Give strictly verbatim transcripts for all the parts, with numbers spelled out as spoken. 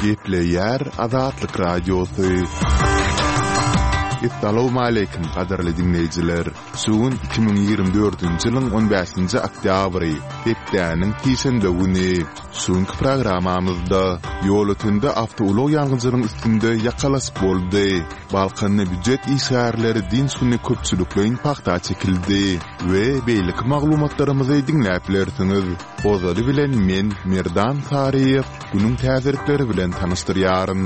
Gepleyer Azatlyk Radiosu. Assalamu alaykum qadarly dinleyijiler. Sugun iki bin ýygrimi dördünji ýylyň on beşinji oktýabry, hepdäniň tişende güni. Sugun programmamyzda ýol ötünde awtolog ýalgyjynyň üstünde ýakalasy boldy. Balkanyny büdjet işgärleri din sunny köpçüliklerin paxta çekildi we beýlik maglumatlarymyzy dinläp bilersiňiz. Ozary bilen men Merdan Tariýew günüň täzirikleri bilen tanystyryaryn.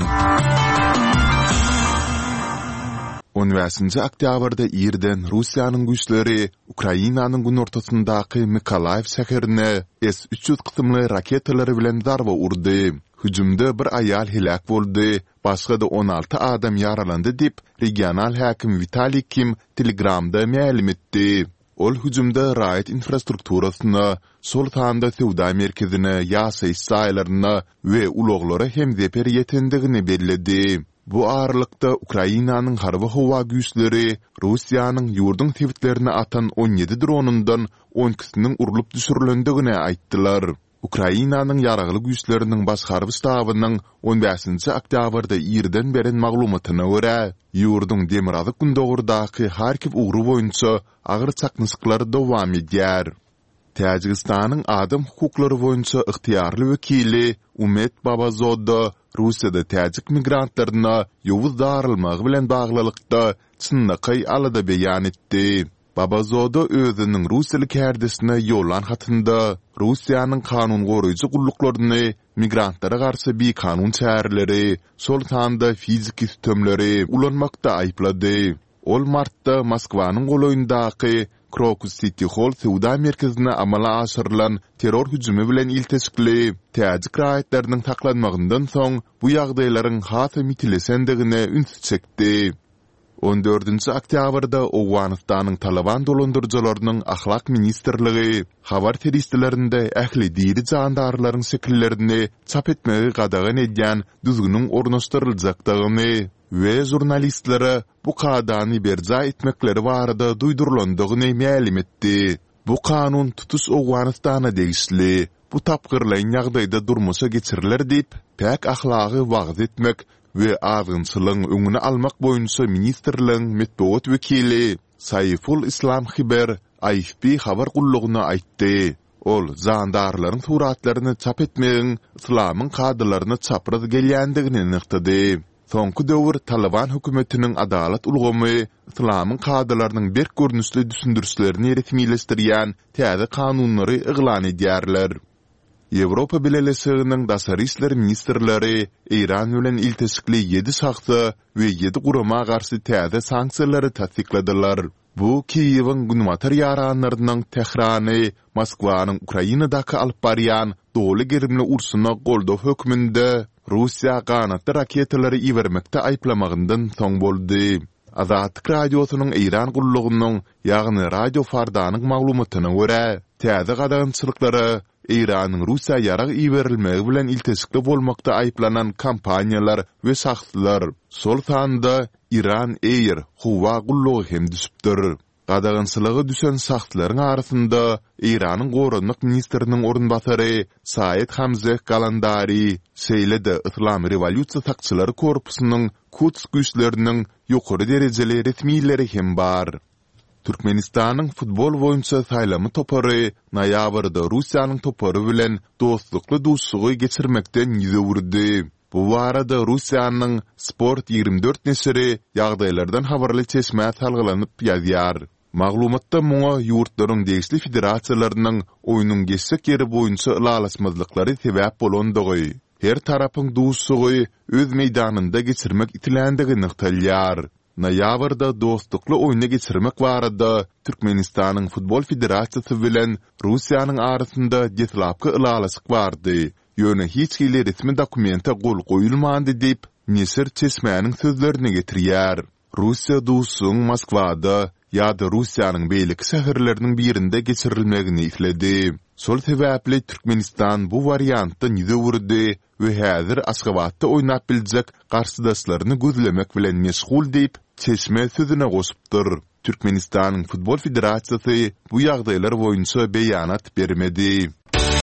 on beşinji oktýabrda ýerden Russiýanyň güýçleri Ukrainanyň gün ortasyndaky Mykolaýew şäherine S üç yüz kysymly raketalary bilen darba urdy. Hüjümde bir aýal helak boldy, başga da on alty adam ýaralandy dip regional häkim Vitaliy Kim Telegramda ma'lum etdi. Ol hüjümde raýat infrastrukturasyna, sol tanda sowda merkezine, ýaşaýyş saýlaryna we ulaglara hem zeper ýetendigini bellädi. Bu aralykda Ukrainanyň harby howa güýçleri Russiýanyň ýurdun tewitlerini atan on ýedi dronundan on ikisiniň urulyp düşürilendigine aýtdylar. Ukrainanyň ýaragly güýçleriniň baş harby stabynyň on beşinji oktýabrda ýerden beren maglumatyna görä, ýurdun Demirazyk gündogurdaky Harkiv ugru boýunça agyr çakmyşyklary dowam edýär. Täjikistanyň adam hukuklary boýunça ygtyýarly wekili Umet Babazoda Russiýada täjik migrantlaryna ýowuz darylmagy bilen baglylykda çynnaky alada beýan etdi. Babazoda özüniň Russiýalyk härdesine ýolan hatynda Russiýanyň kanun goraýjy gulluklarını migrantlara garşy bir kanun çäreleri, sol tanda fiziki sistemleri ulanmakda aýplady. Ol martda Moskwanyň golaýyndaky Krokus City Hall sowda merkezine amala aşyrylan terror hüjümi bilen ilteşikli täjik raýatlarynyň taklanmagyndan soň bu ýagdaýlaryň hasy mitilesendigine üns çekdi. on dördünji oktýabrda Owganystanyň Taliban dolandyrjylarynyň ahlak ministrligi habar teristlerinde ähli diri jandarlaryň şekillerini çap etmegi gadagan edýän düzgünüň ornaşdyryljakdygyny we jurnalistlere bu kadany berja etmekleri barada duýdurulandygyny ma'lum etdi. Bu kanun tutuş Owganystana degişli, bu tapgyrlaýan ýagdaýda durmuşa geçiriler dip, pek ahlaky wagt etmek we agynçylygyň öňüne almak boýunça ministrligiň metbuat wekili Saiful Islam Hiber I F P habar gullugyna aýtdy. Ol jandarlaryň suratlaryny çap etmegiň islamyň kadylaryna çapraz gelýändigini nyktady. Soňky döwür Taliban hökümetiniň adalet ulgamy islamyň kadylarynyň bir görnüşli düşündürüşlerini resmileşdirýän täze kanunlary yglan edýärler. Ýewropa Birleşiginiň daşary işler ministrleri Iran bilen ilteşikli ýedi şahsa we ýedi gurama garşy täze sanksiýalary tasdikladylar. Bu Kiýewiň günmatar ýaranlarynyň Tehrany, Moskwanyň Ukrainadaky alyp barýan doly gerimli ursuny goldaw hökmünde Russiýa ganatly raketalary iwermekde aýplamagyndan soň boldy. Azatlyk radiosynyň Iran gullugynyň ýagny Radio Fardanyň maglumatyna görä, täze gadagançylyklary Iranyň Russiýa ýarag iwerilmegi bilen ilteşikli bolmakda aýplanan kampaniýalar we şahslar sol tanda Iran Air howa gullugy hem düşüpdir. Gadagançylygy düşen şahslaryň arasynda Iranyň goranlyk ministriniň orunbasary Said Hamze Galandari, Seýlede Islam Rewolýusiýa takçylary korpusynyň Quds güýçleriniň ýokary derejeli resmiýleri hem bar. Türkmenistanyň futbol boýunça saýlamy topary noýabrda Russiýanyň topary bilen dostlukly duşsugy geçirmekden ýüzewurdy. Bu barada Russiýanyň Sport ýygrimi dört nesiri ýagdaýlardan habarly çeşme salgylanyp ýazýar. Maglumatda muňa ýurtlaryň degişli federasiýalarynyň oýunyň geçsek ýeri boýunça ýalasmazlyklary sebäp bolandygy, her tarapyň duşsugy öz meýdanynda geçirmek itilendigini nyktalýar. Noýabrda dostlukly oýuna geçirmek barada Türkmenistanyň futbol federasiýasy bilen Russiýanyň arasynda detlapky ýalasyk bardy. Ýöne hiç hili resmi dokumenta gol goýulmady dip Nesir Çeşmäniň sözlerini getirýär. Russiýa duşsuň Moskwada ýa-da Russiýanyň beýlik şäherleriniň birinde geçirilmegini isledi. Sol sebäpli Türkmenistan bu variantdan ýüzewurdy we häzir Aşgabatda oýnap biljek garşydaşlaryny gözlemek bilen meşgul diýip Çeşme sözüne goşupdyr. Türkmenistanyň futbol federasiýasy bu ýagdaýlar boýunça beýanat bermedi.